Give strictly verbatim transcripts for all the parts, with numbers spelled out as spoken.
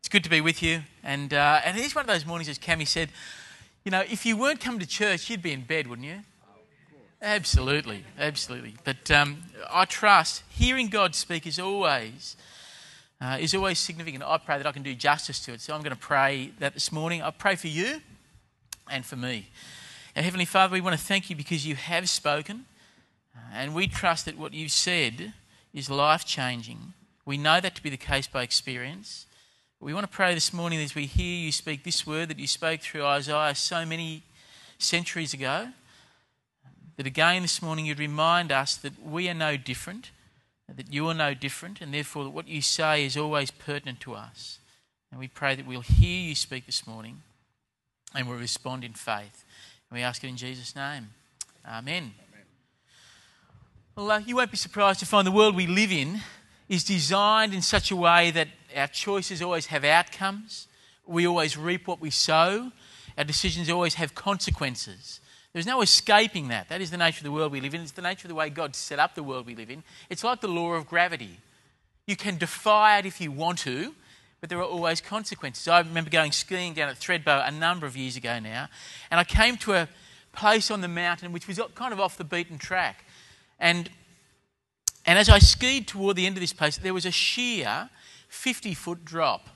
It's good to be with you. And uh, and it's one of those mornings, as Cammy said, you know, if you weren't coming to church, you'd be in bed, wouldn't you? Absolutely, absolutely. But um, I trust hearing God speak is always uh, is always significant. I pray that I can do justice to it. So I'm going to pray that this morning. I pray for you and for me. Our Heavenly Father, we want to thank you because you have spoken, uh, and we trust that what you've said is life-changing. We know that to be the case by experience. We want to pray this morning as we hear you speak this word that you spoke through Isaiah so many centuries ago, that again this morning you'd remind us that we are no different, that you are no different, and therefore that what you say is always pertinent to us. And we pray that we'll hear you speak this morning and we'll respond in faith. And we ask it in Jesus' name. Amen. Amen. Well, uh, you won't be surprised to find the world we live in is designed in such a way that our choices always have outcomes. We always reap what we sow. Our decisions always have consequences. There's no escaping that. That is the nature of the world we live in. It's the nature of the way God set up the world we live in. It's like the law of gravity. You can defy it if you want to, but there are always consequences. I remember going skiing down at Thredbo a number of years ago now, and I came to a place on the mountain which was kind of off the beaten track. And And as I skied toward the end of this place, there was a sheer fifty-foot drop.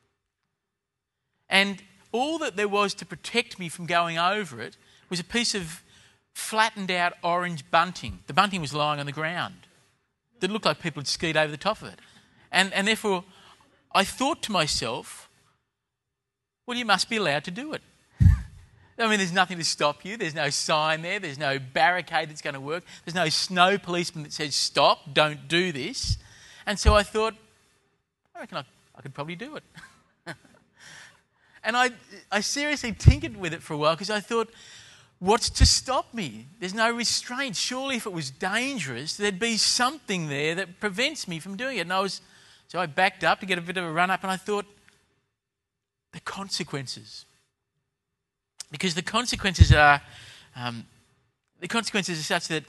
And all that there was to protect me from going over it was a piece of flattened out orange bunting. The bunting was lying on the ground. It looked like people had skied over the top of it. And, and therefore, I thought to myself, well, you must be allowed to do it. I mean, there's nothing to stop you. There's no sign there. There's no barricade that's going to work. There's no snow policeman that says, stop, don't do this. And so I thought, I reckon I, I could probably do it. And I, I seriously tinkered with it for a while because I thought, what's to stop me? There's no restraint. Surely if it was dangerous, there'd be something there that prevents me from doing it. And I was, so I backed up to get a bit of a run up and I thought, the consequences. Because the consequences are, um, the consequences are such that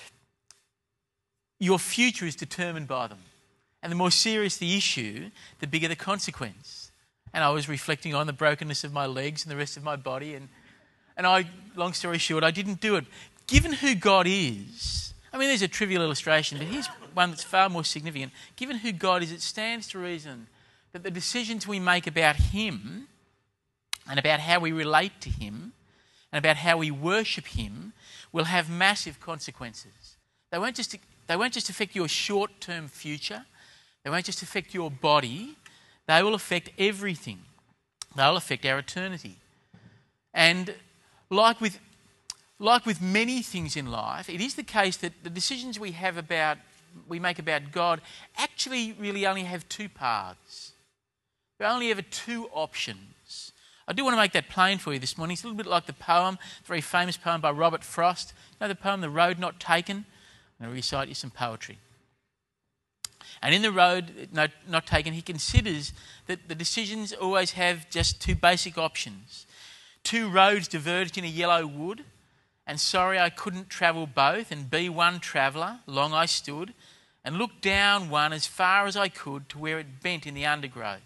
your future is determined by them. And the more serious the issue, the bigger the consequence. And I was reflecting on the brokenness of my legs and the rest of my body. And, and I, long story short, I didn't do it. Given who God is, I mean, there's a trivial illustration, but here's one that's far more significant. Given who God is, it stands to reason that the decisions we make about him and about how we relate to him and about how we worship him will have massive consequences. They won't just, they won't just affect your short-term future. They won't just affect your body. They will affect everything. They'll affect our eternity. And like with, like with many things in life, it is the case that the decisions we have about, we make about God actually really only have two paths. There are only ever two options. I do want to make that plain for you this morning. It's a little bit like the poem, the very famous poem by Robert Frost. You know the poem, The Road Not Taken? I'm going to recite you some poetry. And in The Road Not, Not Taken, he considers that the decisions always have just two basic options. Two roads diverged in a yellow wood, and sorry I couldn't travel both, and be one traveller, long I stood, and looked down one as far as I could to where it bent in the undergrowth.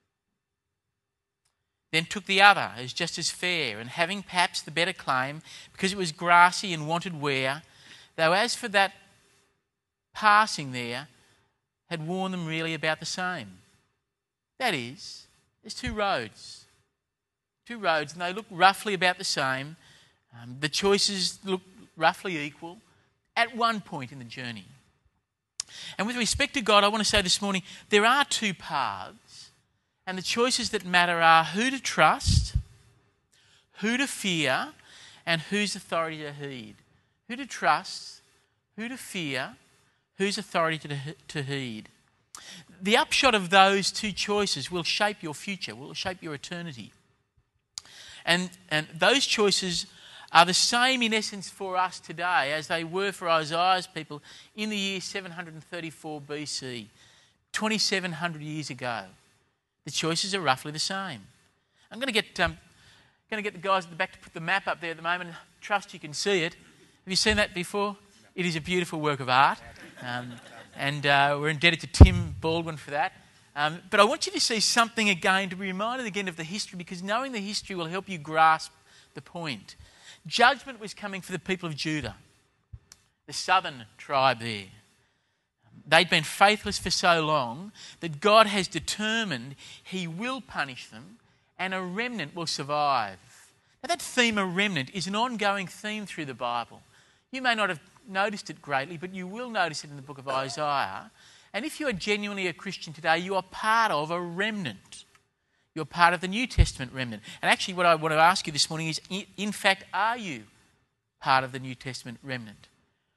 Then took the other as just as fair, and having perhaps the better claim, because it was grassy and wanted wear, though as for that passing there, had worn them really about the same. That is, there's two roads. Two roads, and they look roughly about the same. Um, the choices look roughly equal at one point in the journey. And with respect to God, I want to say this morning, there are two paths. And the choices that matter are who to trust, who to fear, and whose authority to heed. Who to trust, who to fear, whose authority to, to heed. The upshot of those two choices will shape your future, will shape your eternity. And, and those choices are the same in essence for us today as they were for Isaiah's people in the year seven hundred thirty-four B C, twenty-seven hundred years ago. The choices are roughly the same. I'm going to get um, going to get the guys at the back to put the map up there at the moment. Trust you can see it. Have you seen that before? It is a beautiful work of art. Um, and uh, we're indebted to Tim Baldwin for that. Um, but I want you to see something again, to be reminded again of the history, because knowing the history will help you grasp the point. Judgment was coming for the people of Judah, the southern tribe there. They'd been faithless for so long that God has determined he will punish them and a remnant will survive. Now that theme of remnant is an ongoing theme through the Bible. You may not have noticed it greatly, but you will notice it in the book of Isaiah. And if you are genuinely a Christian today, you are part of a remnant. You're part of the New Testament remnant. And actually what I want to ask you this morning is, in fact, are you part of the New Testament remnant?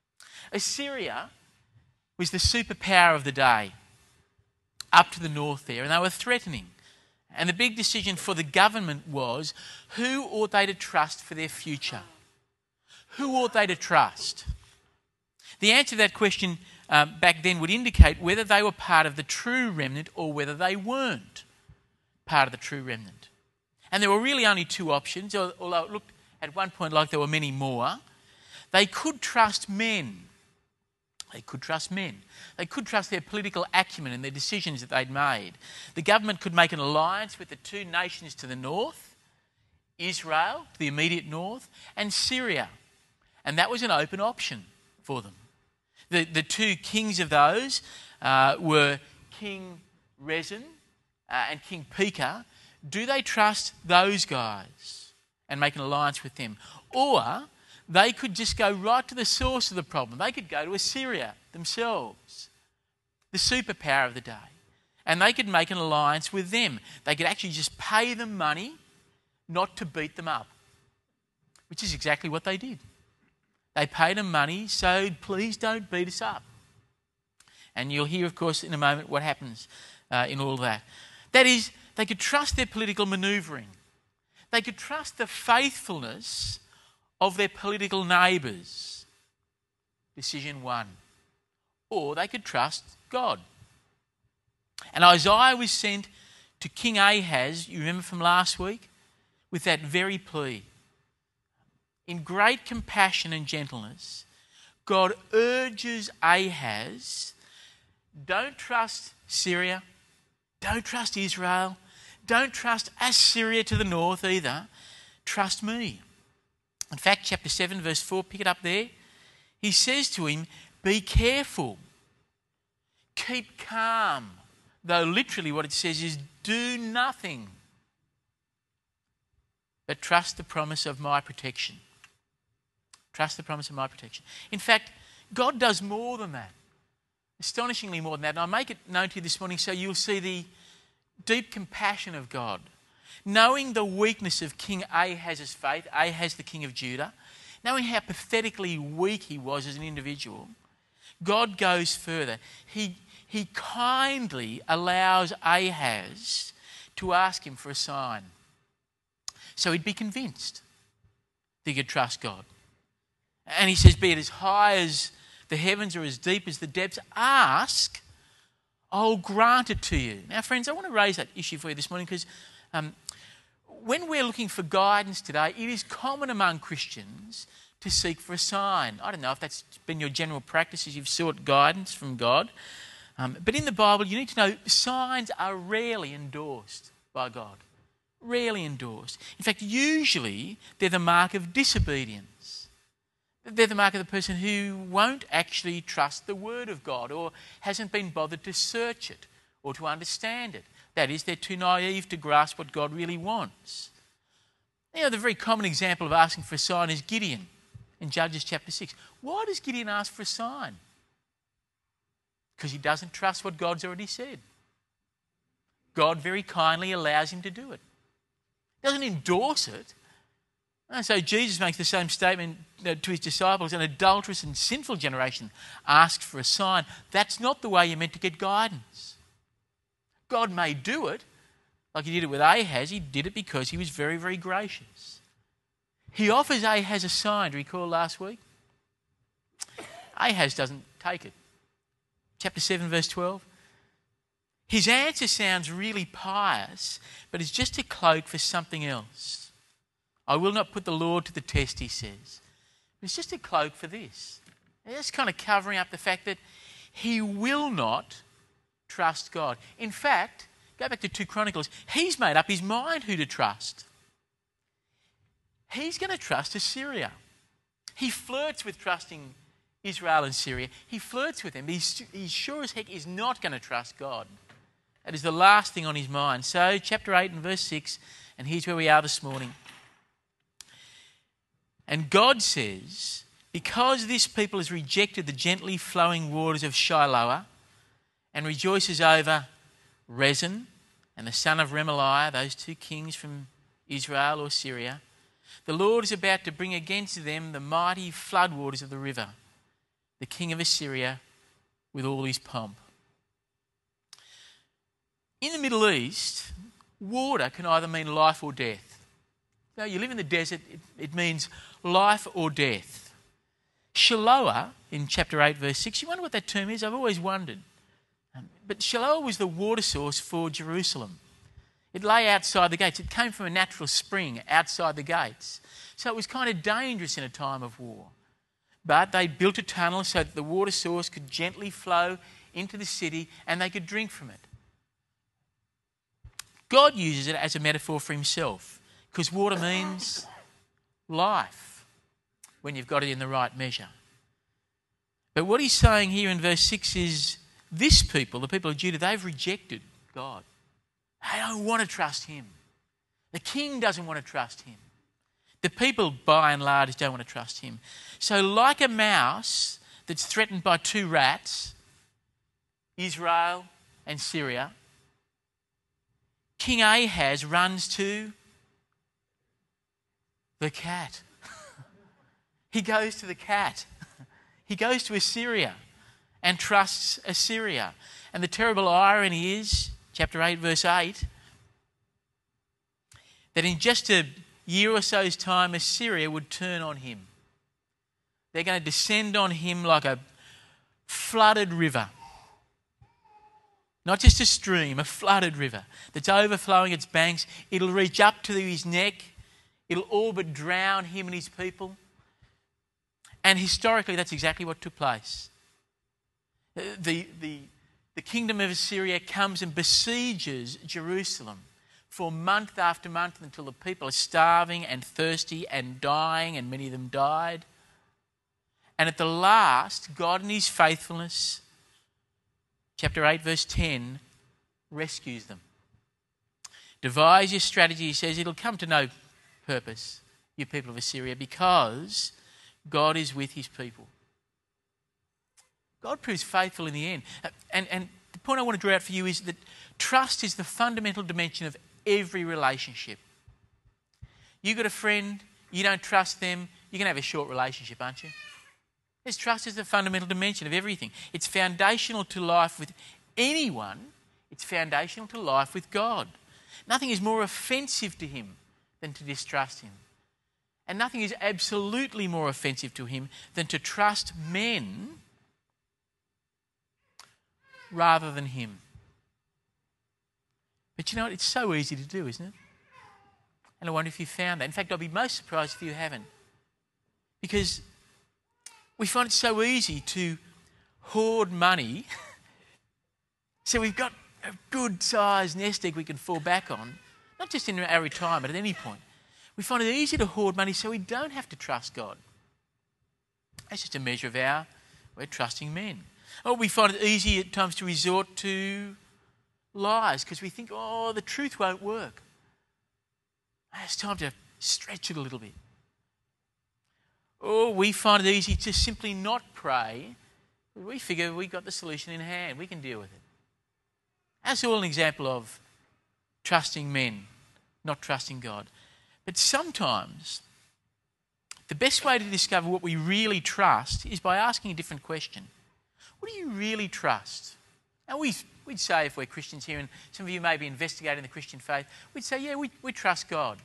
Assyria was the superpower of the day, up to the north there, and they were threatening. And the big decision for the government was, who ought they to trust for their future? Who ought they to trust? The answer to that question um, back then would indicate whether they were part of the true remnant or whether they weren't part of the true remnant. And there were really only two options, although it looked at one point like there were many more. They could trust men. They could trust men. They could trust their political acumen and their decisions that they'd made. The government could make an alliance with the two nations to the north, Israel, to the immediate north, and Syria. And that was an open option for them. The, the two kings of those uh, were King Rezin uh, and King Pekah. Do they trust those guys and make an alliance with them? Or they could just go right to the source of the problem. They could go to Assyria themselves, the superpower of the day, and they could make an alliance with them. They could actually just pay them money not to beat them up, which is exactly what they did. They paid them money, so please don't beat us up. And you'll hear, of course, in a moment what happens uh, in all that. That is, they could trust their political manoeuvring. They could trust the faithfulness of their political neighbours. Decision one. Or they could trust God. And Isaiah was sent to King Ahaz, you remember from last week, with that very plea. In great compassion and gentleness, God urges Ahaz, don't trust Syria, don't trust Israel, don't trust Assyria to the north either, trust me. In fact, chapter seven, verse four, pick it up there. He says to him, be careful, keep calm, though literally what it says is do nothing, but trust the promise of my protection. Trust the promise of my protection. In fact, God does more than that. Astonishingly more than that. And I make it known to you this morning so you'll see the deep compassion of God. Knowing the weakness of King Ahaz's faith, Ahaz the king of Judah, knowing how pathetically weak he was as an individual, God goes further. He, he kindly allows Ahaz to ask him for a sign, so he'd be convinced that he could trust God. And he says, be it as high as the heavens or as deep as the depths, ask, I'll grant it to you. Now, friends, I want to raise that issue for you this morning because um, when we're looking for guidance today, it is common among Christians to seek for a sign. I don't know if that's been your general practice as you've sought guidance from God. Um, but in the Bible, you need to know signs are rarely endorsed by God. Rarely endorsed. In fact, usually they're the mark of disobedience. They're the mark of the person who won't actually trust the word of God or hasn't been bothered to search it or to understand it. That is, they're too naive to grasp what God really wants. You know, the very common example of asking for a sign is Gideon in Judges chapter six. Why does Gideon ask for a sign? Because he doesn't trust what God's already said. God very kindly allows him to do it. He doesn't endorse it. And so Jesus makes the same statement to his disciples, an adulterous and sinful generation asks for a sign. That's not the way you're meant to get guidance. God may do it, like he did it with Ahaz. He did it because he was very, very gracious. He offers Ahaz a sign, do you recall last week? Ahaz doesn't take it. Chapter seven, verse twelve. His answer sounds really pious, but it's just a cloak for something else. I will not put the Lord to the test, he says. It's just a cloak for this. It's kind of covering up the fact that he will not trust God. In fact, go back to two Chronicles, he's made up his mind who to trust. He's going to trust Assyria. He flirts with trusting Israel and Syria. He flirts with them. He's, he's sure as heck is not going to trust God. That is the last thing on his mind. So, chapter eight and verse six, and here's where we are this morning. And God says, because this people has rejected the gently flowing waters of Shiloah and rejoices over Rezin and the son of Remaliah, those two kings from Israel or Syria, the Lord is about to bring against them the mighty floodwaters of the river, the king of Assyria with all his pomp. In the Middle East, water can either mean life or death. Now, you live in the desert, it, it means life or death. Shiloah, in chapter eight, verse six, you wonder what that term is? I've always wondered. Um, but Shiloah was the water source for Jerusalem. It lay outside the gates. It came from a natural spring outside the gates. So it was kind of dangerous in a time of war. But they built a tunnel so that the water source could gently flow into the city and they could drink from it. God uses it as a metaphor for himself because water means life when you've got it in the right measure. But what he's saying here in verse six is this people, the people of Judah, they've rejected God. They don't want to trust him. The king doesn't want to trust him. The people, by and large, don't want to trust him. So like a mouse that's threatened by two rats, Israel and Syria, King Ahaz runs to the cat. He goes to the cat. He goes to Assyria and trusts Assyria. And the terrible irony is, chapter eight, verse eight, that in just a year or so's time, Assyria would turn on him. They're going to descend on him like a flooded river. Not just a stream, a flooded river that's overflowing its banks. It'll reach up to his neck. It'll all but drown him and his people. And historically, that's exactly what took place. The, the, the kingdom of Assyria comes and besieges Jerusalem for month after month until the people are starving and thirsty and dying, and many of them died. And at the last, God in his faithfulness, chapter eight, verse ten, rescues them. Devise your strategy, he says, it'll come to no purpose, you people of Assyria, because God is with his people. God proves faithful in the end. And, and the point I want to draw out for you is that trust is the fundamental dimension of every relationship. You got a friend, you don't trust them, you're going to have a short relationship, aren't you? Yes, trust is the fundamental dimension of everything. It's foundational to life with anyone. It's foundational to life with God. Nothing is more offensive to him than to distrust him. And nothing is absolutely more offensive to him than to trust men rather than him. But you know what? It's so easy to do, isn't it? And I wonder if you found that. In fact, I'll be most surprised if you haven't. Because we find it so easy to hoard money so we've got a good sized nest egg we can fall back on, not just in our retirement, at any point. We find it easy to hoard money so we don't have to trust God. That's just a measure of our, we're trusting men. Or we find it easy at times to resort to lies because we think, oh, the truth won't work. It's time to stretch it a little bit. Or we find it easy to simply not pray. We figure we've got the solution in hand. We can deal with it. That's all an example of trusting men, not trusting God. But sometimes the best way to discover what we really trust is by asking a different question. What do you really trust? And we, we'd say, if we're Christians here, and some of you may be investigating the Christian faith, we'd say, yeah, we, we trust God.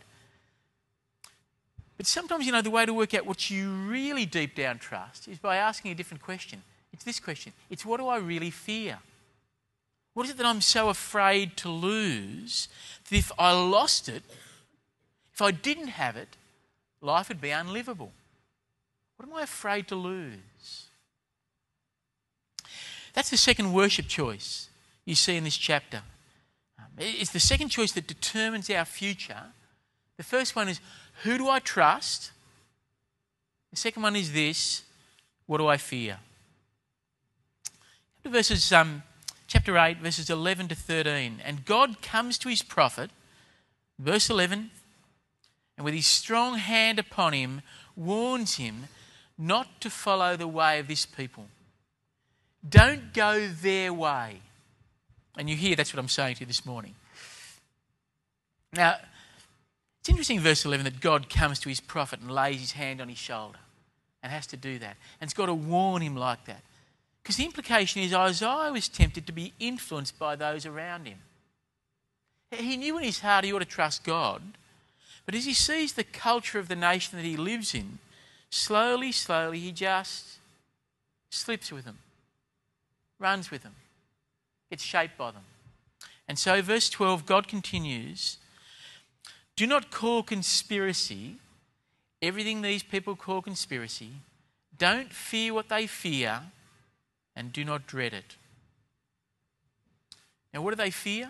But sometimes, you know, the way to work out what you really deep down trust is by asking a different question. It's this question. It's, what do I really fear? What is it that I'm so afraid to lose that if I lost it, if I didn't have it, life would be unlivable? What am I afraid to lose? That's the second worship choice. you see in this chapter. Um, it's the second choice that determines our future. The first one is, who do I trust? The second one is this, what do I fear? Verses, um, chapter eight, verses eleven to thirteen. And God comes to his prophet, verse eleven, and with his strong hand upon him, warns him not to follow the way of this people. Don't go their way. And you hear that's what I'm saying to you this morning. Now, it's interesting in verse eleven that God comes to his prophet and lays his hand on his shoulder and has to do that. And it's got to warn him like that. Because the implication is Isaiah was tempted to be influenced by those around him. He knew in his heart he ought to trust God, but as he sees the culture of the nation that he lives in, slowly, slowly he just slips with them, runs with them, gets shaped by them. And so verse twelve, God continues, do not call conspiracy everything these people call conspiracy. Don't fear what they fear, and do not dread it. Now, what do they fear?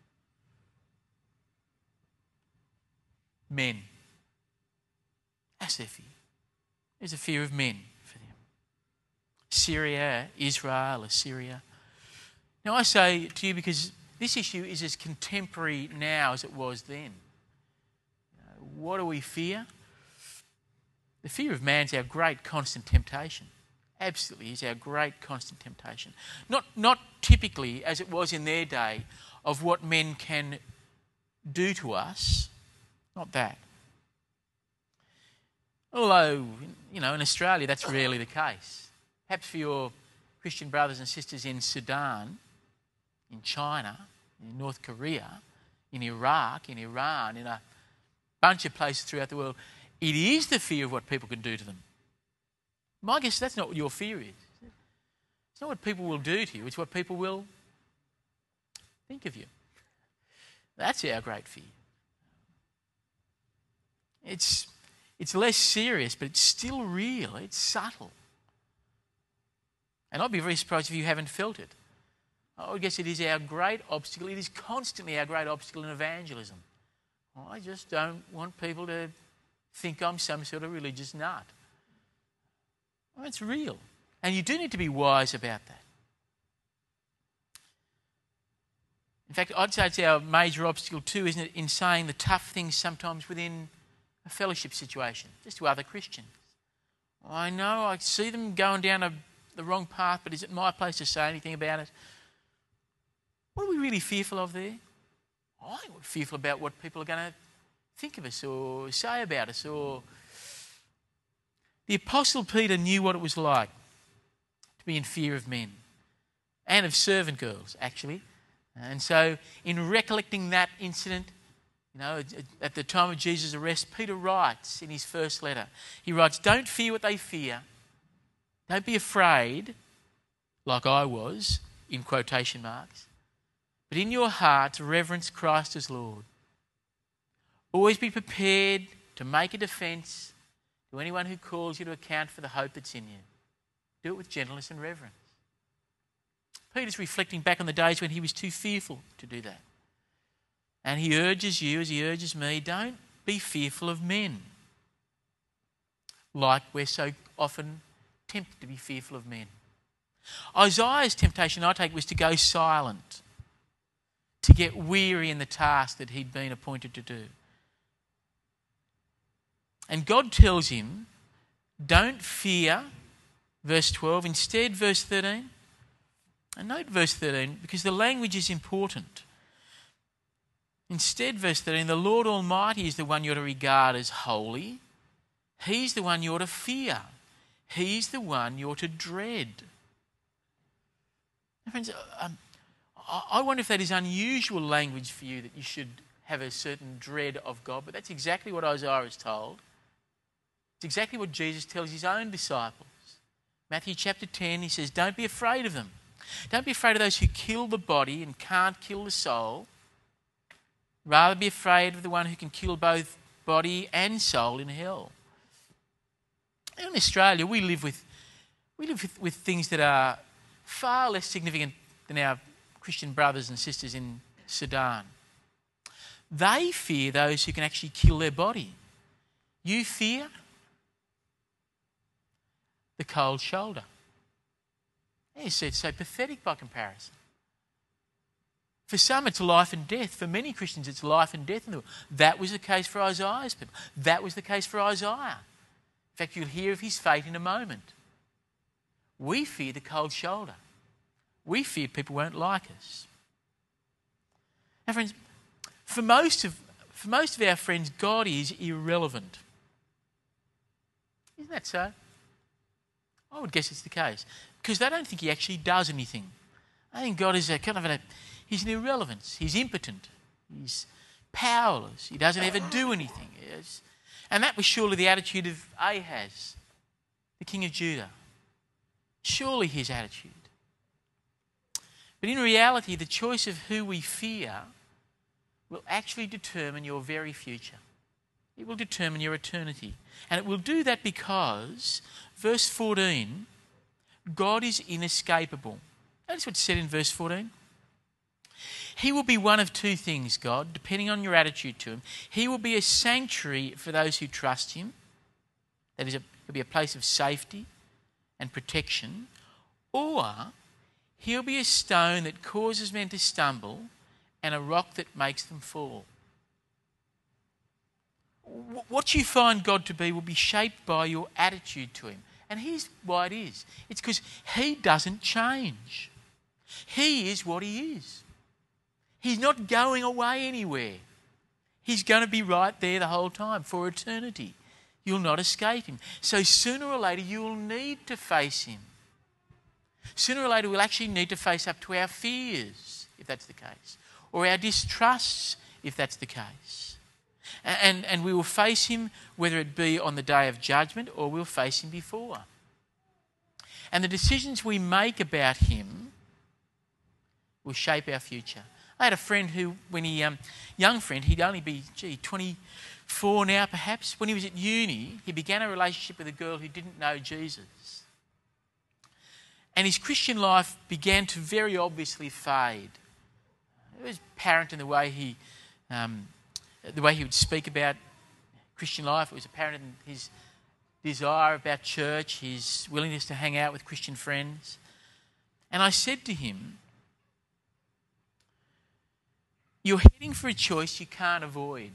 Men. That's their fear. There's a fear of men for them. Syria, Israel, Assyria. Now, I say to you because this issue is as contemporary now as it was then. What do we fear? The fear of man is our great constant temptation. Absolutely, is our great constant temptation. Not, not typically, as it was in their day, of what men can do to us. Not that. Although, you know, in Australia that's rarely the case. Perhaps for your Christian brothers and sisters in Sudan, in China, in North Korea, in Iraq, in Iran, in a bunch of places throughout the world, it is the fear of what people can do to them. My guess that's not what your fear is. It's not what people will do to you, it's what people will think of you. That's our great fear. It's, it's less serious, but it's still real. It's subtle. And I'd be very surprised if you haven't felt it. I guess it is our great obstacle. It is constantly our great obstacle in evangelism. I just don't want people to think I'm some sort of religious nut. Well, it's real. And you do need to be wise about that. In fact, I'd say it's our major obstacle too, isn't it, in saying the tough things sometimes within a fellowship situation, just to other Christians. I know I see them going down a, the wrong path, but is it my place to say anything about it? What are we really fearful of there? I'm fearful about what people are going to think of us or say about us. Or the Apostle Peter knew what it was like to be in fear of men and of servant girls, actually. And so in recollecting that incident, you know, at the time of Jesus' arrest, Peter writes in his first letter, he writes, don't fear what they fear. Don't be afraid, like I was, in quotation marks. But in your hearts, reverence Christ as Lord. Always be prepared to make a defence to anyone who calls you to account for the hope that's in you. Do it with gentleness and reverence. Peter's reflecting back on the days when he was too fearful to do that. And he urges you, as he urges me, don't be fearful of men. Like we're so often tempted to be fearful of men. Isaiah's temptation, I take, was to go silent, to get weary in the task that he'd been appointed to do. And God tells him, don't fear, verse twelve. Instead, verse thirteen. And note verse thirteen, because the language is important. Instead, verse thirteen, the Lord Almighty is the one you're to regard as holy. He's the one you're to fear. He's the one you're to dread. Now, friends, um, I wonder if that is unusual language for you, that you should have a certain dread of God, but that's exactly what Isaiah is told. It's exactly what Jesus tells his own disciples. Matthew chapter ten, he says, don't be afraid of them. Don't be afraid of those who kill the body and can't kill the soul. Rather be afraid of the one who can kill both body and soul in hell. In Australia, we live with we live with, with things that are far less significant than our Christian brothers and sisters in Sudan. They fear those who can actually kill their body. You fear the cold shoulder. Yes, it's so pathetic by comparison. For some, it's life and death. For many Christians, it's life and death in the world. That was the case for Isaiah's people. That was the case for Isaiah. In fact, you'll hear of his fate in a moment. We fear the cold shoulder. We fear people won't like us. Now, friends, for most of, for most of our friends, God is irrelevant. Isn't that so? I would guess it's the case. Because they don't think he actually does anything. I think God is a kind of a, he's an irrelevance. He's impotent. He's powerless. He doesn't ever do anything. Yes. And that was surely the attitude of Ahaz, the king of Judah. Surely his attitude. But in reality, the choice of who we fear will actually determine your very future. It will determine your eternity. And it will do that because, verse fourteen, God is inescapable. Notice what's said in verse fourteen. He will be one of two things, God, depending on your attitude to him. He will be a sanctuary for those who trust him. That is, a, he'll be a place of safety and protection. Or he'll be a stone that causes men to stumble and a rock that makes them fall. What you find God to be will be shaped by your attitude to him. And here's why it is. It's because he doesn't change. He is what he is. He's not going away anywhere. He's going to be right there the whole time for eternity. You'll not escape him. So sooner or later you will need to face him. Sooner or later we'll actually need to face up to our fears, if that's the case, or our distrusts, if that's the case. And, and we will face him whether it be on the day of judgment or we'll face him before. And the decisions we make about him will shape our future. I had a friend who, when he, um, young friend, he'd only be, gee, twenty-four now perhaps. When he was at uni, he began a relationship with a girl who didn't know Jesus. And his Christian life began to very obviously fade. It was apparent in the way he, um, the way he would speak about Christian life. It was apparent in his desire about church, his willingness to hang out with Christian friends. And I said to him, you're heading for a choice you can't avoid.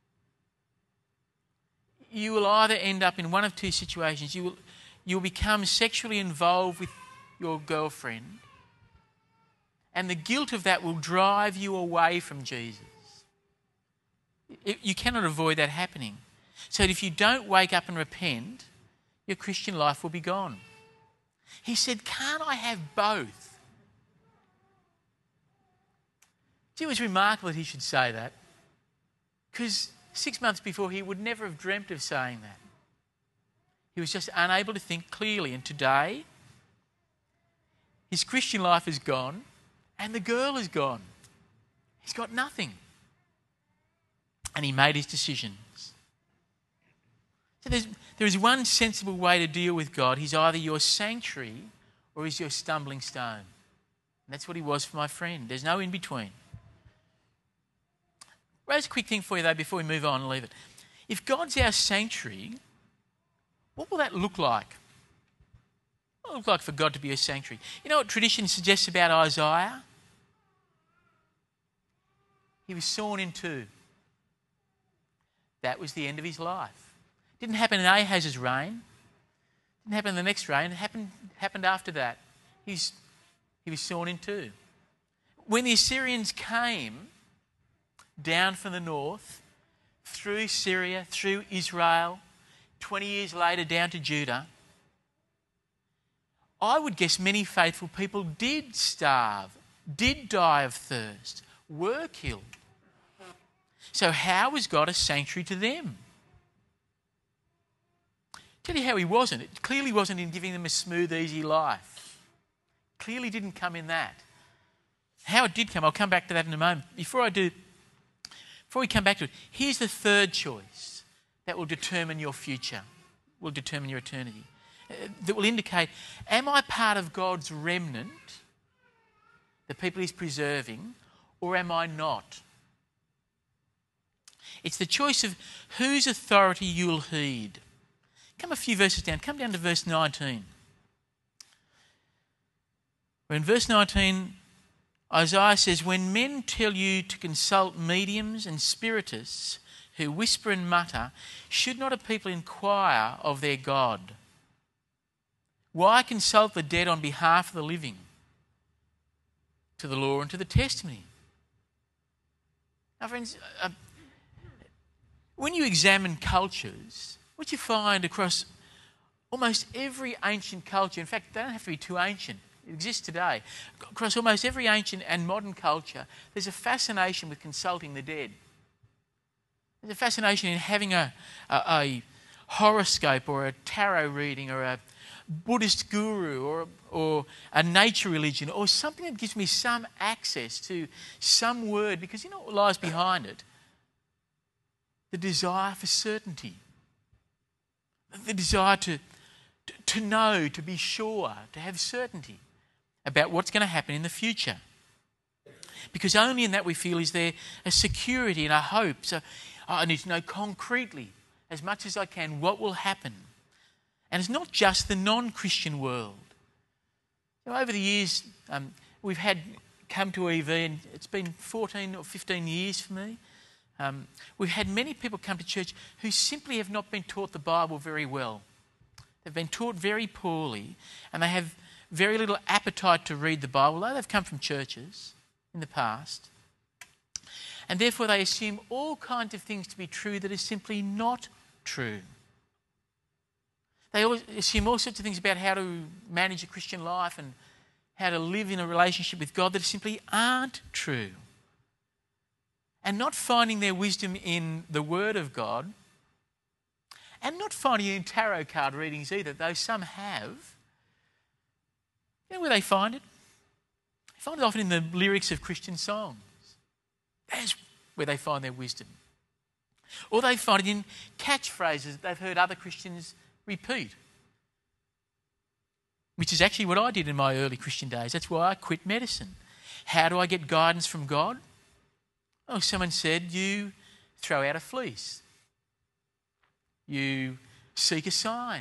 You will either end up in one of two situations. You will, you'll become sexually involved with your girlfriend, and the guilt of that will drive you away from Jesus. It, you cannot avoid that happening. So that if you don't wake up and repent, your Christian life will be gone. He said, can't I have both? It was remarkable that he should say that, because six months before he would never have dreamt of saying that. He was just unable to think clearly. And today, his Christian life is gone and the girl is gone. He's got nothing. And he made his decisions. So there's, there is one sensible way to deal with God. He's either your sanctuary or he's your stumbling stone. And that's what he was for my friend. There's no in between. Raise a quick thing for you though before we move on and leave it. If God's our sanctuary, what will that look like? What will it look like for God to be a sanctuary? You know what tradition suggests about Isaiah? He was sawn in two. That was the end of his life. It didn't happen in Ahaz's reign. It didn't happen in the next reign. It happened, happened after that. He's, he was sawn in two. When the Assyrians came down from the north, through Syria, through Israel, twenty years later down to Judah, I would guess many faithful people did starve, did die of thirst, were killed. So how was God a sanctuary to them? Tell you how he wasn't. It clearly wasn't in giving them a smooth, easy life. Clearly didn't come in that. How it did come, I'll come back to that in a moment. Before I do, before we come back to it, here's the third choice that will determine your future, will determine your eternity, uh, that will indicate, am I part of God's remnant the people he's preserving, or am I not? It's the choice of whose authority you'll heed. Come a few verses down. Come down to verse nineteen. Where in verse nineteen, Isaiah says, when men tell you to consult mediums and spiritists who whisper and mutter, should not a people inquire of their God? Why consult the dead on behalf of the living? To the law and to the testimony. Now, friends, uh, when you examine cultures, what you find across almost every ancient culture, in fact, they don't have to be too ancient, it exists today, across almost every ancient and modern culture, there's a fascination with consulting the dead. There's a fascination in having a, a, a horoscope or a tarot reading or a Buddhist guru or, or a nature religion or something that gives me some access to some word, because you know what lies behind it? The desire for certainty. The desire to, to, to know, to be sure, to have certainty about what's going to happen in the future. Because only in that we feel is there a security and a hope. So I need to know concretely, as much as I can, what will happen. And it's not just the non-Christian world. You know, over the years, um, we've had come to E V, and it's been fourteen or fifteen years for me. Um, we've had many people come to church who simply have not been taught the Bible very well. They've been taught very poorly, and they have very little appetite to read the Bible, though they've come from churches in the past. And therefore they assume all kinds of things to be true that are simply not true. They always assume all sorts of things about how to manage a Christian life and how to live in a relationship with God that simply aren't true. And not finding their wisdom in the Word of God, and not finding it in tarot card readings either, though some have. You know where they find it? They find it often in the lyrics of Christian songs. That's where they find their wisdom. Or they find it in catchphrases that they've heard other Christians repeat. Which is actually what I did in my early Christian days. That's why I quit medicine. How do I get guidance from God? Oh, someone said, you throw out a fleece. You seek a sign.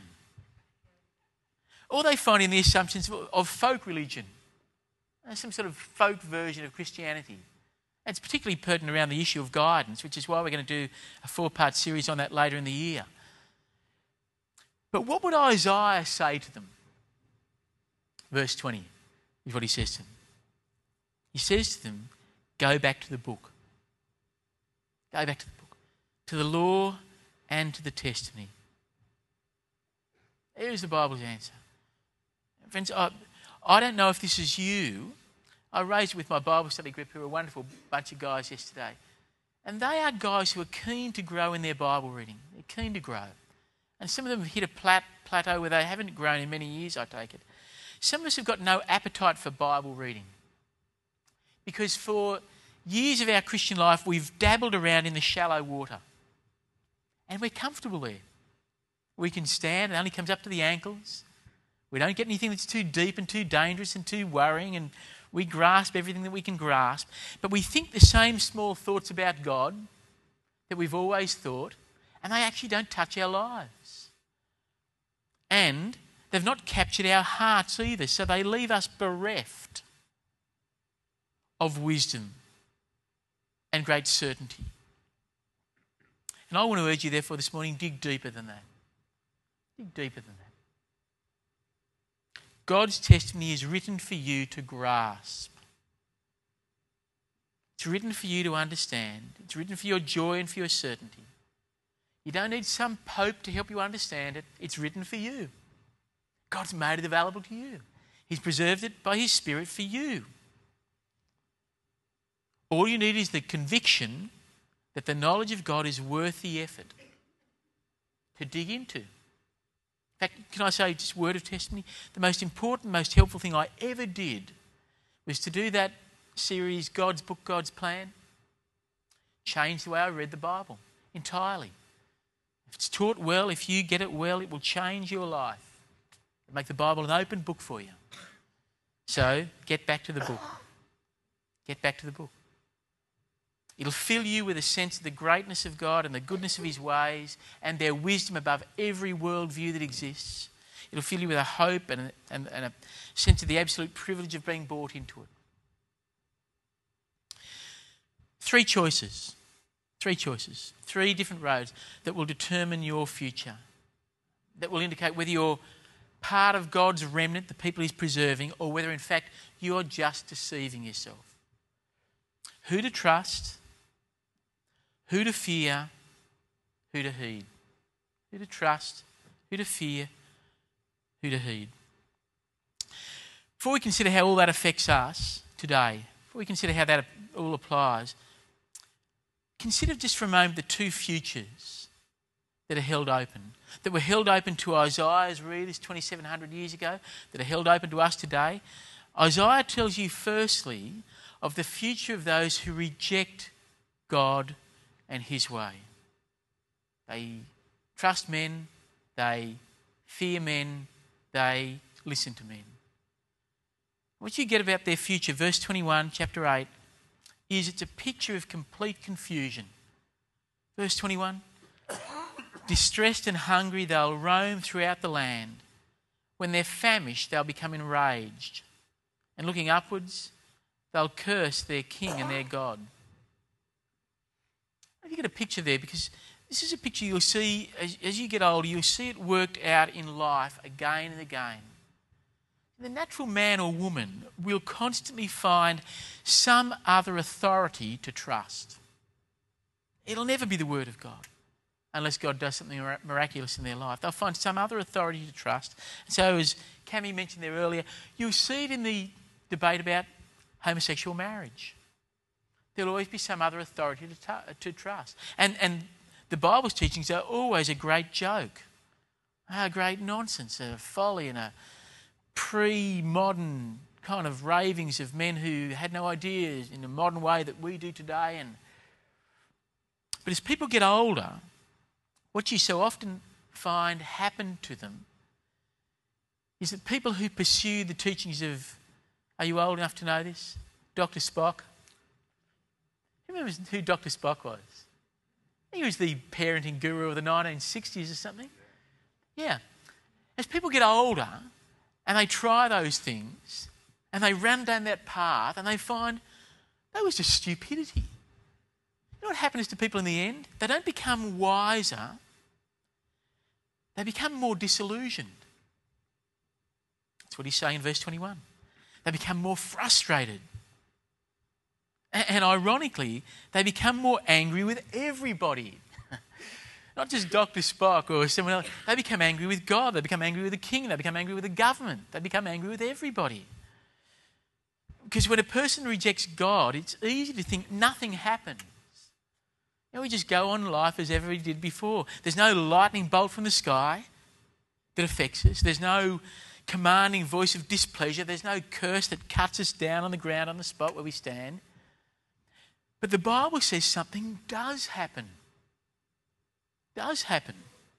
Or they find in the assumptions of folk religion, some sort of folk version of Christianity. And it's particularly pertinent around the issue of guidance, which is why we're going to do a four-part series on that later in the year. But what would Isaiah say to them? Verse twenty is what he says to them. He says to them, go back to the book. Go back to the book. To the law and to the testimony. Here's the Bible's answer. Friends, I, I don't know if this is you. I raised it with my Bible study group, who are a wonderful bunch of guys yesterday. And they are guys who are keen to grow in their Bible reading. They're keen to grow. And some of them have hit a plat- plateau where they haven't grown in many years, I take it. Some of us have got no appetite for Bible reading. Because for years of our Christian life, we've dabbled around in the shallow water. And we're comfortable there. We can stand, it only comes up to the ankles. We don't get anything that's too deep and too dangerous and too worrying, and we grasp everything that we can grasp. But we think the same small thoughts about God that we've always thought, and they actually don't touch our lives. And they've not captured our hearts either, so they leave us bereft of wisdom and great certainty. And I want to urge you, therefore, this morning, dig deeper than that. Dig deeper than that. God's testimony is written for you to grasp. It's written for you to understand. It's written for your joy and for your certainty. You don't need some pope to help you understand it. It's written for you. God's made it available to you. He's preserved it by His Spirit for you. All you need is the conviction that the knowledge of God is worth the effort to dig into. In fact, can I say just a word of testimony? The most important, most helpful thing I ever did was to do that series, God's Book, God's Plan. Changed the way I read the Bible entirely. If it's taught well, if you get it well, it will change your life. It'll make the Bible an open book for you. So, get back to the book. Get back to the book. It'll fill you with a sense of the greatness of God and the goodness of his ways and their wisdom above every worldview that exists. It'll fill you with a hope and a, and, and a sense of the absolute privilege of being brought into it. Three choices. Three choices. Three different roads that will determine your future. That will indicate whether you're part of God's remnant, the people he's preserving, or whether in fact you're just deceiving yourself. Who to trust, who to fear, who to heed. Who to trust, who to fear, who to heed. Before we consider how all that affects us today, before we consider how that all applies, consider just for a moment the two futures that are held open, that were held open to Isaiah's readers twenty-seven hundred years ago, that are held open to us today. Isaiah tells you firstly of the future of those who reject God and his way. They trust men, they fear men, they listen to men. What you get about their future, verse twenty-one, chapter eight, is it's a picture of complete confusion. Verse twenty-one, distressed and hungry, they'll roam throughout the land. When they're famished, they'll become enraged. And looking upwards, they'll curse their king and their God. You get a picture there, because this is a picture you'll see as, as you get older, you'll see it worked out in life again and again. The natural man or woman will constantly find some other authority to trust. It'll never be the word of God unless God does something miraculous in their life. They'll find some other authority to trust. And so, as Cami mentioned there earlier, you'll see it in the debate about homosexual marriage. There'll always be some other authority to, t- to trust. And, and the Bible's teachings are always a great joke, a great nonsense, a folly and a pre-modern kind of ravings of men who had no ideas in the modern way that we do today. And But as people get older, what you so often find happen to them is that people who pursue the teachings of, are you old enough to know this? Doctor Spock. Who remembers who Doctor Spock was? He was the parenting guru of the nineteen sixties or something. Yeah. As people get older and they try those things and they run down that path and they find that was just stupidity. You know what happens to people in the end? They don't become wiser. They become more disillusioned. That's what he's saying in verse twenty-one. They become more frustrated. And ironically, they become more angry with everybody. Not just Doctor Spock or someone else. They become angry with God. They become angry with the king. They become angry with the government. They become angry with everybody. Because when a person rejects God, it's easy to think nothing happens. You know, we just go on life as ever we did before. There's no lightning bolt from the sky that affects us. There's no commanding voice of displeasure. There's no curse that cuts us down on the ground on the spot where we stand. But the Bible says something does happen. Does happen.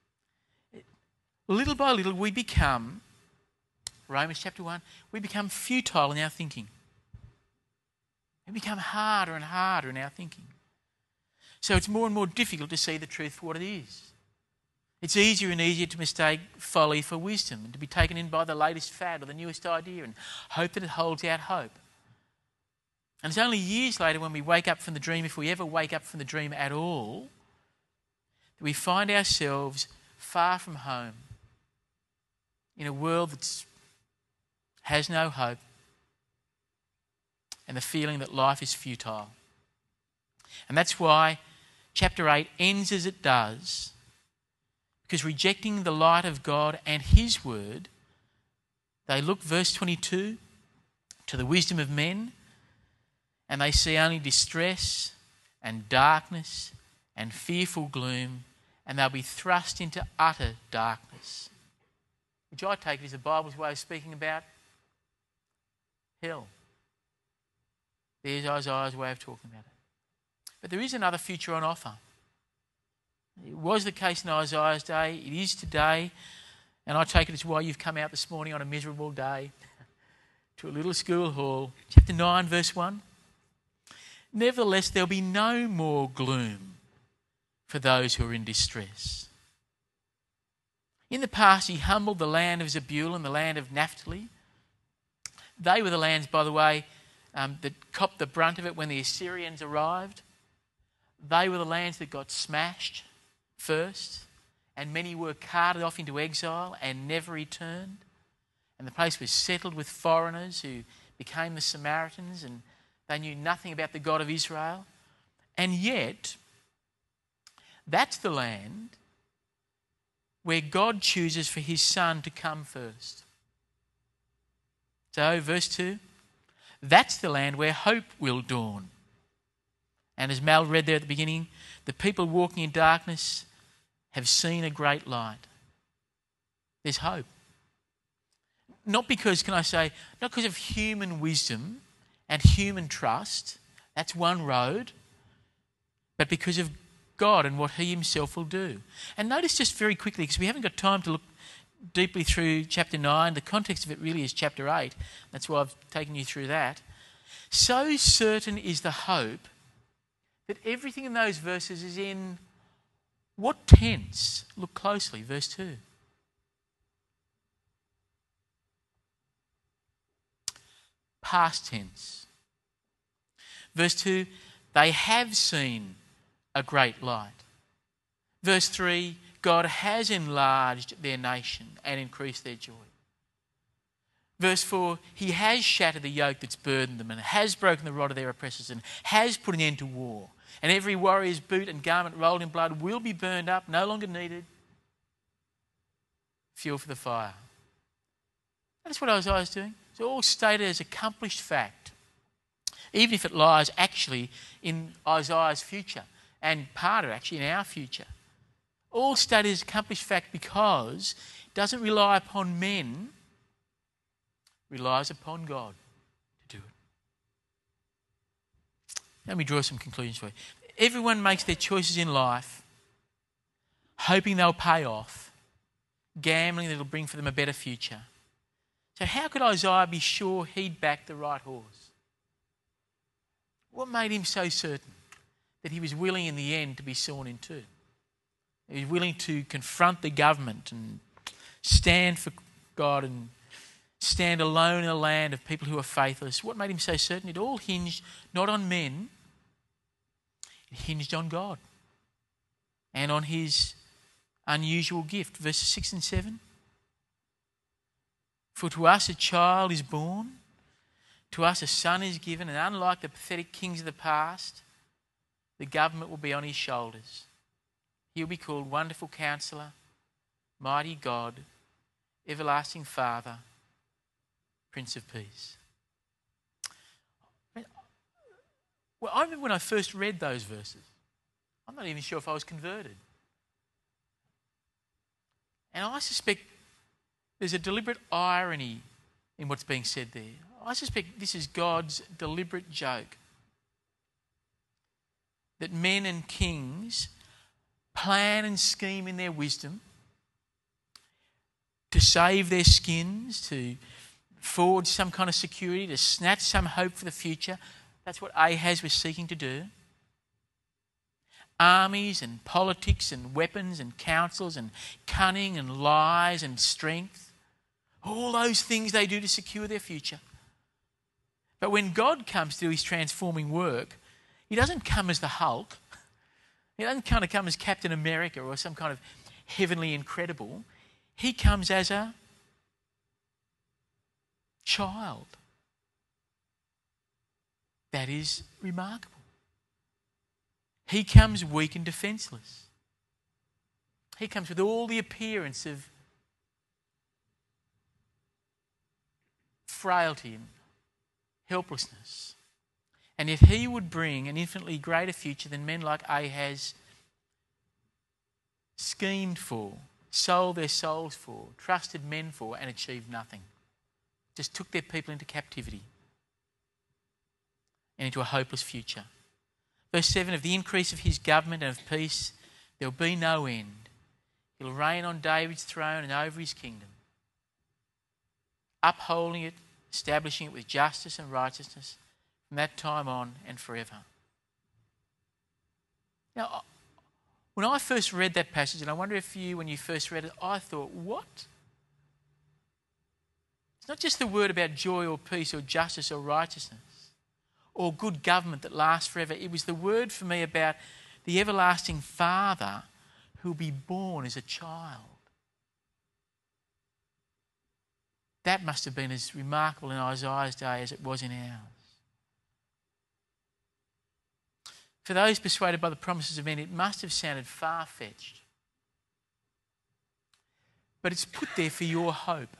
Little by little we become, Romans chapter one, we become futile in our thinking. We become harder and harder in our thinking. So it's more and more difficult to see the truth for what it is. It's easier and easier to mistake folly for wisdom and to be taken in by the latest fad or the newest idea and hope that it holds out hope. And it's only years later when we wake up from the dream, if we ever wake up from the dream at all, that we find ourselves far from home in a world that has no hope and the feeling that life is futile. And that's why chapter eight ends as it does, because rejecting the light of God and his word, they look, verse twenty-two, to the wisdom of men, and they see only distress and darkness and fearful gloom, and they'll be thrust into utter darkness. Which I take it is the Bible's way of speaking about hell. There's Isaiah's way of talking about it. But there is another future on offer. It was the case in Isaiah's day, it is today, and I take it as why you've come out this morning on a miserable day to a little school hall. Chapter nine, verse one. Nevertheless, there'll be no more gloom for those who are in distress. In the past, he humbled the land of Zebulun and the land of Naphtali. They were the lands, by the way, um, that copped the brunt of it when the Assyrians arrived. They were the lands that got smashed first, and many were carted off into exile and never returned. And the place was settled with foreigners who became the Samaritans, and they knew nothing about the God of Israel. And yet, that's the land where God chooses for his Son to come first. So, verse two, that's the land where hope will dawn. And as Mal read there at the beginning, the people walking in darkness have seen a great light. There's hope. Not because, can I say, not because of human wisdom and human trust, that's one road, but because of God and what he himself will do. And notice just very quickly, because we haven't got time to look deeply through chapter nine, the context of it really is chapter eight. That's why I've taken you through that. So certain is the hope that everything in those verses is in what tense? Look closely, verse two. Past tense. Verse two, they have seen a great light. Verse three, God has enlarged their nation and increased their joy. Verse four, he has shattered the yoke that's burdened them and has broken the rod of their oppressors and has put an end to war. And every warrior's boot and garment rolled in blood will be burned up, no longer needed. Fuel for the fire. That's what Isaiah is doing. It's all stated as accomplished fact, even if it lies actually in Isaiah's future and part of actually in our future. All stated as accomplished fact because it doesn't rely upon men, it relies upon God to do it. Let me draw some conclusions for you. Everyone makes their choices in life hoping they'll pay off, gambling that it'll bring for them a better future. So how could Isaiah be sure he'd back the right horse? What made him so certain that he was willing in the end to be sawn in two? He was willing to confront the government and stand for God and stand alone in a land of people who are faithless. What made him so certain? It all hinged not on men, it hinged on God and on his unusual gift. Verses six and seven. For to us a child is born, to us a son is given, and unlike the pathetic kings of the past, the government will be on his shoulders. He'll be called Wonderful Counselor, Mighty God, Everlasting Father, Prince of Peace. Well, I remember when I first read those verses, I'm not even sure if I was converted. And I suspect there's a deliberate irony in what's being said there. I suspect this is God's deliberate joke that men and kings plan and scheme in their wisdom to save their skins, to forge some kind of security, to snatch some hope for the future. That's what Ahaz was seeking to do. Armies and politics and weapons and counsels and cunning and lies and strength. All those things they do to secure their future. But when God comes to do his transforming work, he doesn't come as the Hulk. He doesn't kind of come as Captain America or some kind of heavenly incredible. He comes as a child. That is remarkable. He comes weak and defenceless. He comes with all the appearance of frailty and helplessness. And yet he would bring an infinitely greater future than men like Ahaz schemed for, sold their souls for, trusted men for, and achieved nothing. Just took their people into captivity and into a hopeless future. Verse seven, of the increase of his government and of peace, there will be no end. He'll reign on David's throne and over his kingdom, upholding it, establishing it with justice and righteousness from that time on and forever. Now, when I first read that passage, and I wonder if you, when you first read it, I thought, what? It's not just the word about joy or peace or justice or righteousness or good government that lasts forever. It was the word for me about the everlasting Father who will be born as a child. That must have been as remarkable in Isaiah's day as it was in ours. For those persuaded by the promises of men, it must have sounded far-fetched. But it's put there for your hope.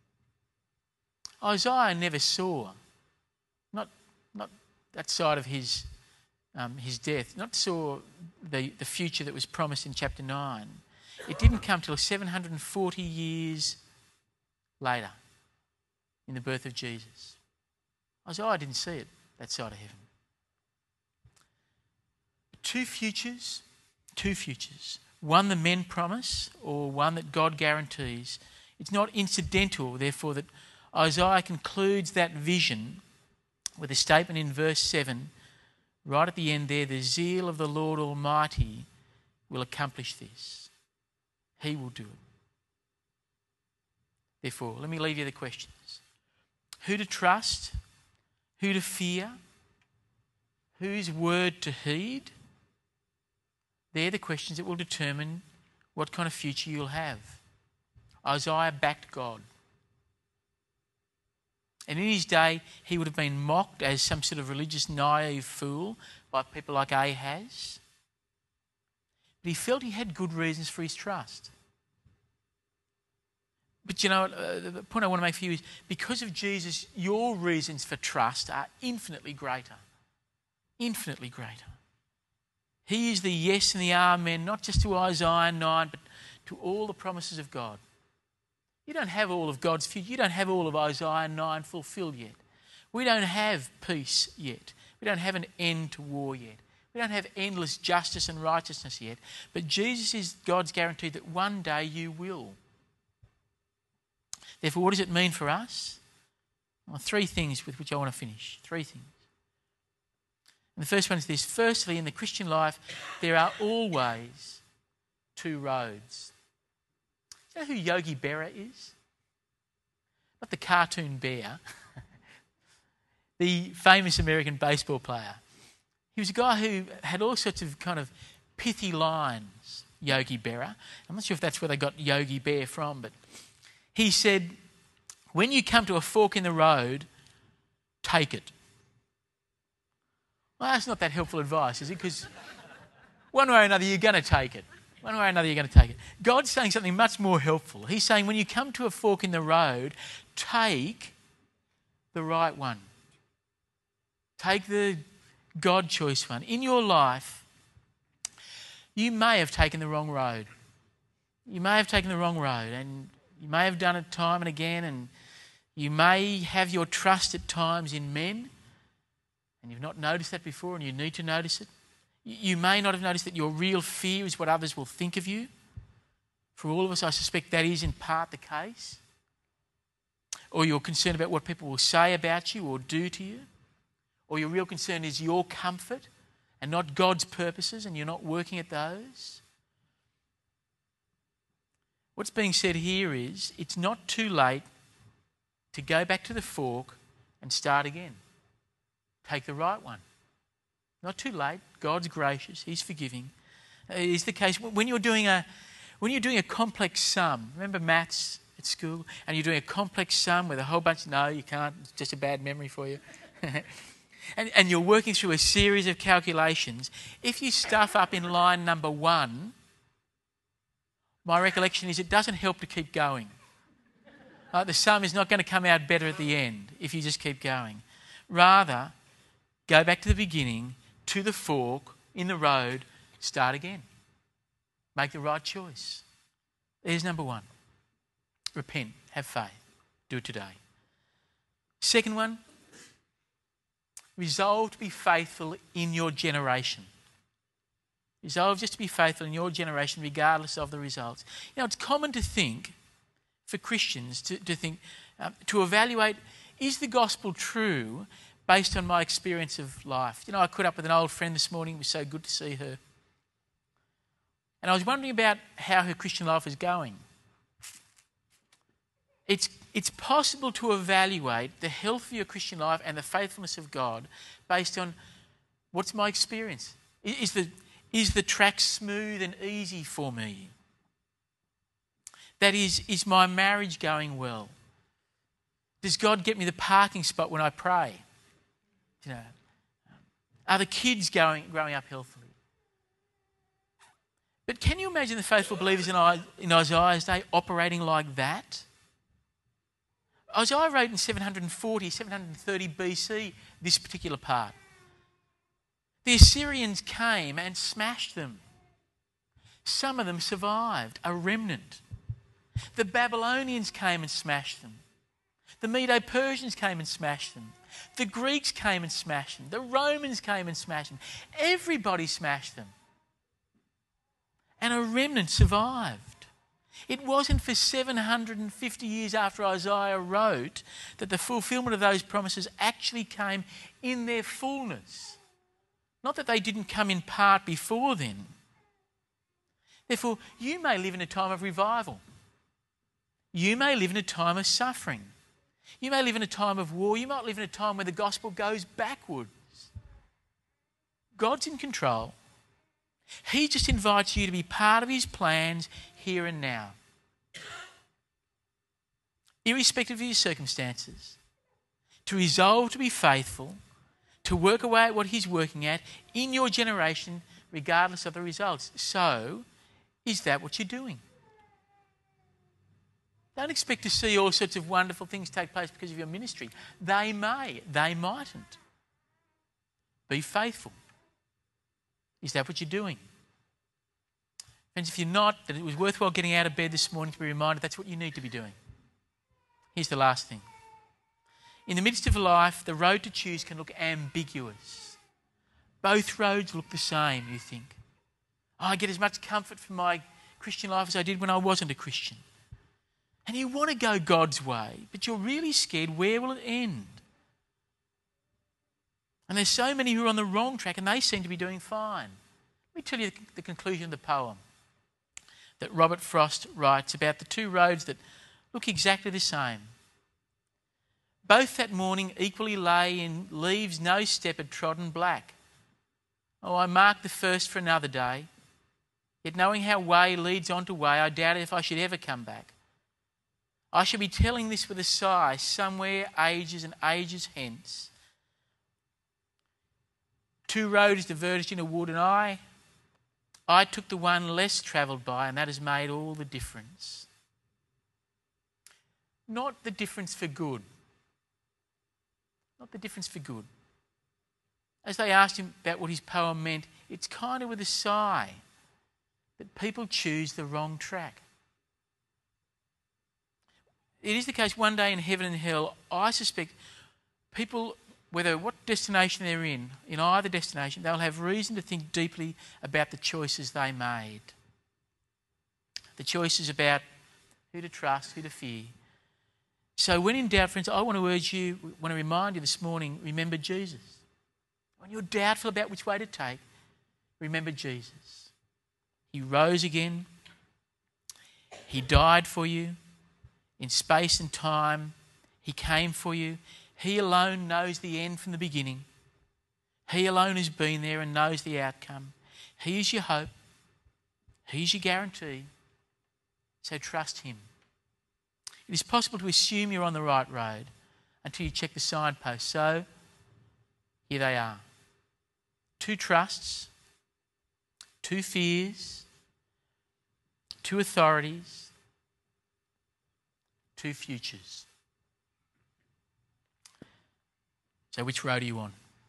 Isaiah never saw, not, not that side of his, um, his death, not saw the, the future that was promised in chapter nine. It didn't come till seven hundred forty years later, in the birth of Jesus. Isaiah didn't see it, that side of heaven. Two futures, two futures. One the men promise, or one that God guarantees. It's not incidental, therefore, that Isaiah concludes that vision with a statement in verse seven, right at the end there, the zeal of the Lord Almighty will accomplish this. He will do it. Therefore, let me leave you the questions. Who to trust? Who to fear? Whose word to heed? They're the questions that will determine what kind of future you'll have. Isaiah backed God. And in his day, he would have been mocked as some sort of religious naive fool by people like Ahaz. But he felt he had good reasons for his trust. But you know, uh, the point I want to make for you is, because of Jesus, your reasons for trust are infinitely greater. Infinitely greater. He is the yes and the amen, not just to Isaiah nine, but to all the promises of God. You don't have all of God's future. You don't have all of Isaiah nine fulfilled yet. We don't have peace yet. We don't have an end to war yet. We don't have endless justice and righteousness yet. But Jesus is God's guarantee that one day you will. Therefore, what does it mean for us? Well, three things with which I want to finish. Three things. And the first one is this. Firstly, in the Christian life, there are always two roads. Do you know who Yogi Berra is? Not the cartoon bear. The famous American baseball player. He was a guy who had all sorts of kind of pithy lines, Yogi Berra. I'm not sure if that's where they got Yogi Bear from, but he said, when you come to a fork in the road, take it. Well, that's not that helpful advice, is it? Because one way or another, you're going to take it. One way or another, you're going to take it. God's saying something much more helpful. He's saying when you come to a fork in the road, take the right one. Take the God choice one. In your life, you may have taken the wrong road. You may have taken the wrong road, and you may have done it time and again, and you may have your trust at times in men, and you've not noticed that before, and you need to notice it. You may not have noticed that your real fear is what others will think of you. For all of us, I suspect that is in part the case. Or you're concerned about what people will say about you or do to you. Or your real concern is your comfort and not God's purposes, and you're not working at those. What's being said here is it's not too late to go back to the fork and start again. Take the right one. Not too late. God's gracious. He's forgiving. It is the case when you're doing a when you're doing a complex sum. Remember maths at school, and you're doing a complex sum with a whole bunch. No, you can't. It's just a bad memory for you. and and you're working through a series of calculations. If you stuff up in line number one, my recollection is it doesn't help to keep going. Uh, the sum is not going to come out better at the end if you just keep going. Rather, go back to the beginning, to the fork, in the road, start again. Make the right choice. There's number one. Repent, have faith. Do it today. Second one, resolve to be faithful in your generation. Resolve just to be faithful in your generation regardless of the results. You know, it's common to think, for Christians, to, to think, uh, to evaluate, is the gospel true based on my experience of life? You know, I caught up with an old friend this morning. It was so good to see her. And I was wondering about how her Christian life is going. It's, it's possible to evaluate the health of your Christian life and the faithfulness of God based on what's my experience. Is the, is the track smooth and easy for me? That is, is my marriage going well? Does God get me the parking spot when I pray? You know, are the kids going, growing up healthily? But can you imagine the faithful believers in, in Isaiah's day operating like that? Isaiah wrote in seven forty, seven thirty B C this particular part. The Assyrians came and smashed them. Some of them survived, a remnant. The Babylonians came and smashed them. The Medo-Persians came and smashed them. The Greeks came and smashed them. The Romans came and smashed them. Everybody smashed them. And a remnant survived. It wasn't for seven hundred fifty years after Isaiah wrote that the fulfillment of those promises actually came in their fullness. Not that they didn't come in part before then. Therefore, you may live in a time of revival. You may live in a time of suffering. You may live in a time of war. You might live in a time where the gospel goes backwards. God's in control. He just invites you to be part of his plans here and now. Irrespective of your circumstances. To resolve to be faithful. To work away at what he's working at in your generation, regardless of the results. So, is that what you're doing? Don't expect to see all sorts of wonderful things take place because of your ministry. They may, they mightn't. Be faithful. Is that what you're doing? Friends, if you're not, then it was worthwhile getting out of bed this morning to be reminded that's what you need to be doing. Here's the last thing. In the midst of life, the road to choose can look ambiguous. Both roads look the same, you think. Oh, I get as much comfort from my Christian life as I did when I wasn't a Christian. And you want to go God's way, but you're really scared, where will it end? And there's so many who are on the wrong track and they seem to be doing fine. Let me tell you the conclusion of the poem that Robert Frost writes about the two roads that look exactly the same. Both that morning equally lay in leaves no step had trodden black. Oh, I marked the first for another day. Yet knowing how way leads on to way, I doubted if I should ever come back. I shall be telling this with a sigh somewhere ages and ages hence. Two roads diverged in a wood and I, I took the one less travelled by, and that has made all the difference. Not the difference for good. Not the difference for good. As they asked him about what his poem meant, it's kind of with a sigh that people choose the wrong track. It is the case one day in heaven and hell, I suspect people, whether what destination they're in, in either destination, they'll have reason to think deeply about the choices they made. The choices about who to trust, who to fear. So when in doubt, friends, I want to urge you, I want to remind you this morning, remember Jesus. When you're doubtful about which way to take, remember Jesus. He rose again. He died for you. In space and time, he came for you. He alone knows the end from the beginning. He alone has been there and knows the outcome. He is your hope. He's your guarantee. So trust him. It is possible to assume you're on the right road until you check the signpost. So, here they are. Two trusts, two fears, two authorities, two futures. So which road are you on?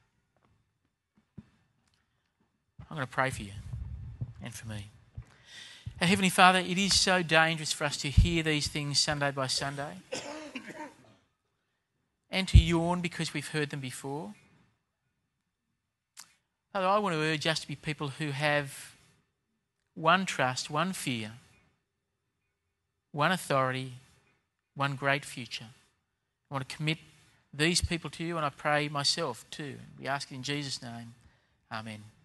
I'm going to pray for you and for me. Our Heavenly Father, it is so dangerous for us to hear these things Sunday by Sunday and to yawn because we've heard them before. Father, I want to urge us to be people who have one trust, one fear, one authority, one great future. I want to commit these people to you, and I pray myself too. We ask it in Jesus' name. Amen.